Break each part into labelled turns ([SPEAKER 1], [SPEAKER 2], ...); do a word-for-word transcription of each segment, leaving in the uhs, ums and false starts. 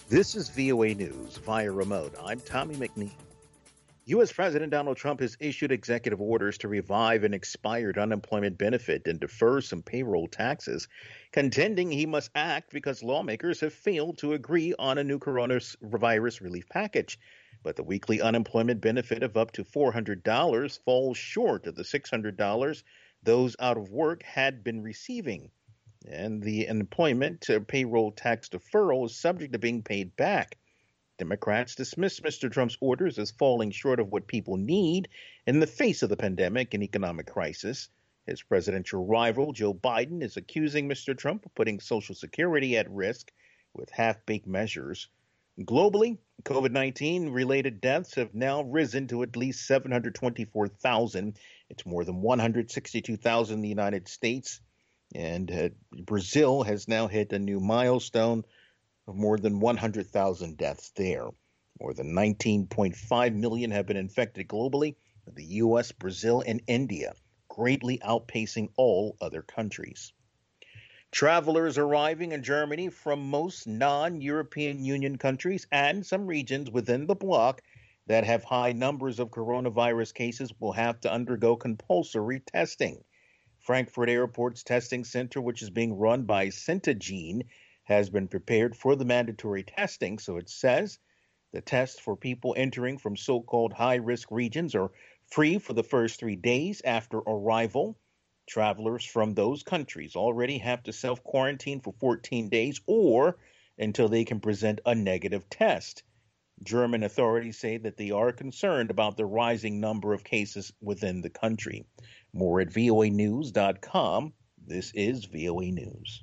[SPEAKER 1] This is V O A News via remote. I'm Tommy McNeil. U S. President Donald Trump has issued executive orders to revive an expired unemployment benefit and defer some payroll taxes, contending he must act because lawmakers have failed to agree on a new coronavirus relief package. But the weekly unemployment benefit of up to four hundred dollars falls short of the six hundred dollars those out of work had been receiving. And the employment uh, payroll tax deferral is subject to being paid back. Democrats dismiss Mister Trump's orders as falling short of what people need in the face of the pandemic and economic crisis. His presidential rival, Joe Biden, is accusing Mister Trump of putting Social Security at risk with half-baked measures. Globally, COVID nineteen related deaths have now risen to at least seven hundred twenty-four thousand. It's more than one hundred sixty-two thousand in the United States. And uh, Brazil has now hit a new milestone of more than one hundred thousand deaths there. More than nineteen point five million have been infected globally, with the U S, Brazil, and India greatly outpacing all other countries. Travelers arriving in Germany from most non-European Union countries and some regions within the bloc that have high numbers of coronavirus cases will have to undergo compulsory testing. Frankfurt Airport's testing center, which is being run by Centogene, has been prepared for the mandatory testing, so it says the tests for people entering from so-called high-risk regions are free for the first three days after arrival. Travelers from those countries already have to self-quarantine for fourteen days or until they can present a negative test. German authorities say that they are concerned about the rising number of cases within the country. More at V O A news dot com. This is V O A News.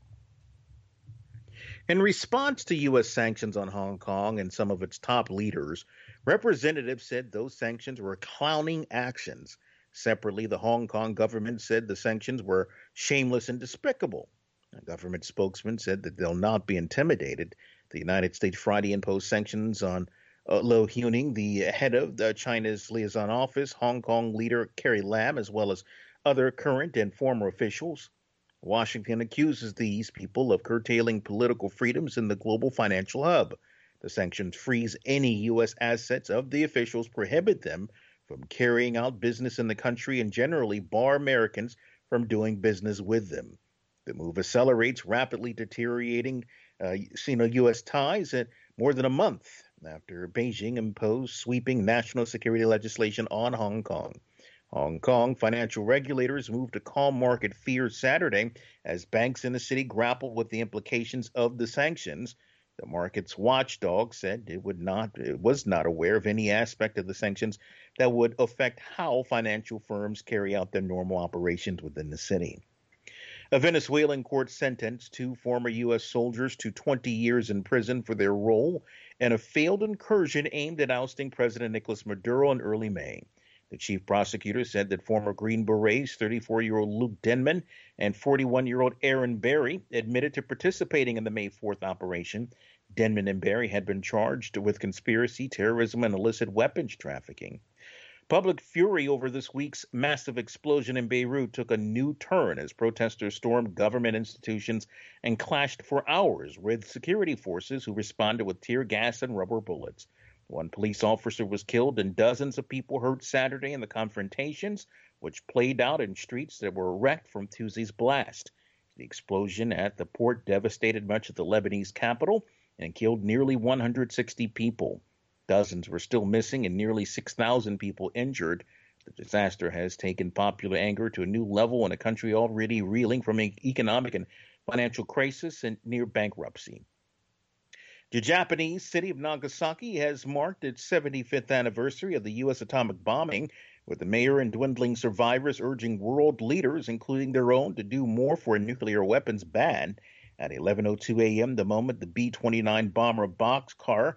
[SPEAKER 1] In response to U S sanctions on Hong Kong and some of its top leaders, representatives said those sanctions were clowning actions. Separately, the Hong Kong government said the sanctions were shameless and despicable. A government spokesman said that they'll not be intimidated. The United States Friday imposed sanctions on uh, Lo Huning, the head of the China's liaison office, Hong Kong leader Carrie Lam, as well as other current and former officials. Washington accuses these people of curtailing political freedoms in the global financial hub. The sanctions freeze any U S assets of the officials, prohibit them from carrying out business in the country, and generally bar Americans from doing business with them. The move accelerates rapidly deteriorating uh, Sino-U S ties at more than a month after Beijing imposed sweeping national security legislation on Hong Kong. Hong Kong financial regulators moved to calm market fears Saturday as banks in the city grappled with the implications of the sanctions. The market's watchdog said it would not, it was not aware of any aspect of the sanctions that would affect how financial firms carry out their normal operations within the city. A Venezuelan court sentenced two former U S soldiers to twenty years in prison for their role in a failed incursion aimed at ousting President Nicolas Maduro in early May. The chief prosecutor said that former Green Berets, thirty-four-year-old Luke Denman and forty-one-year-old Aaron Berry, admitted to participating in the May fourth operation. Denman and Berry had been charged with conspiracy, terrorism, and illicit weapons trafficking. Public fury over this week's massive explosion in Beirut took a new turn as protesters stormed government institutions and clashed for hours with security forces who responded with tear gas and rubber bullets. One police officer was killed and dozens of people hurt Saturday in the confrontations, which played out in streets that were wrecked from Tuesday's blast. The explosion at the port devastated much of the Lebanese capital and killed nearly one hundred sixty people. Dozens were still missing and nearly six thousand people injured. The disaster has taken popular anger to a new level in a country already reeling from an economic and financial crisis and near bankruptcy. The Japanese city of Nagasaki has marked its seventy-fifth anniversary of the U S atomic bombing, with the mayor and dwindling survivors urging world leaders, including their own, to do more for a nuclear weapons ban. At eleven oh two a.m., the moment the B twenty-nine bomber boxcar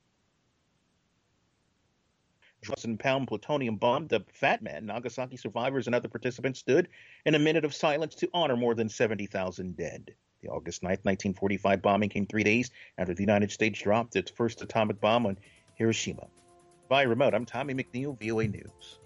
[SPEAKER 1] pound plutonium bomb, the Fat Man, Nagasaki survivors and other participants stood in a minute of silence to honor more than seventy thousand dead. The August ninth, nineteen forty-five bombing came three days after the United States dropped its first atomic bomb on Hiroshima. By remote, I'm Tommy McNeil, V O A News.